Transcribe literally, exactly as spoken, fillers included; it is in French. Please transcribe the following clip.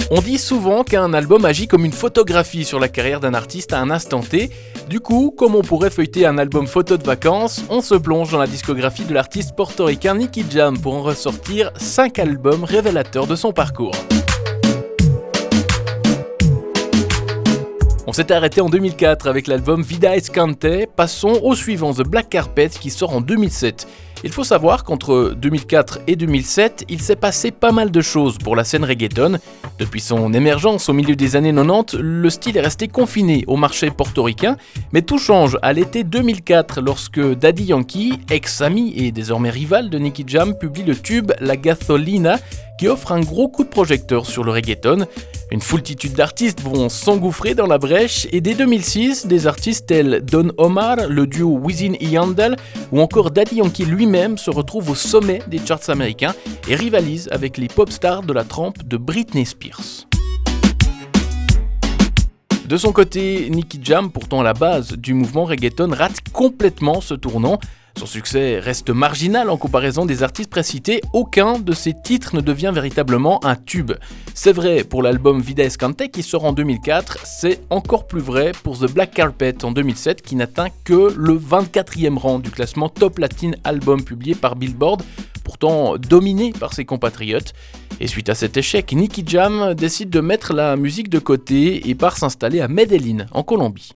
On dit souvent qu'un album agit comme une photographie sur la carrière d'un artiste à un instant T. Du coup, comme on pourrait feuilleter un album photo de vacances, on se plonge dans la discographie de l'artiste portoricain Nicky Jam pour en ressortir cinq albums révélateurs de son parcours. On s'était arrêté en deux mille quatre avec l'album Vida Escante, passons au suivant The Black Carpet qui sort en deux mille sept. Il faut savoir qu'entre deux mille quatre et deux mille sept, il s'est passé pas mal de choses pour la scène reggaeton. Depuis son émergence au milieu des années quatre-vingt-dix, le style est resté confiné au marché portoricain, mais tout change à l'été deux mille quatre lorsque Daddy Yankee, ex-ami et désormais rival de Nicky Jam, publie le tube La Gasolina qui offre un gros coup de projecteur sur le reggaeton. Une foultitude d'artistes vont s'engouffrer dans la brèche et dès deux mille six, des artistes tels Don Omar, le duo Wisin et Yandel ou encore Daddy Yankee lui-même se retrouvent au sommet des charts américains et rivalisent avec les pop stars de la trempe de Britney Spears. De son côté, Nicky Jam, pourtant à la base du mouvement reggaeton, rate complètement ce tournant. Son succès reste marginal en comparaison des artistes précités, aucun de ses titres ne devient véritablement un tube. C'est vrai pour l'album Vida Escante qui sort en deux mille quatre, c'est encore plus vrai pour The Black Carpet en deux mille sept qui n'atteint que le vingt-quatrième rang du classement Top Latin Album publié par Billboard, pourtant dominé par ses compatriotes. Et suite à cet échec, Nicky Jam décide de mettre la musique de côté et part s'installer à Medellín, en Colombie.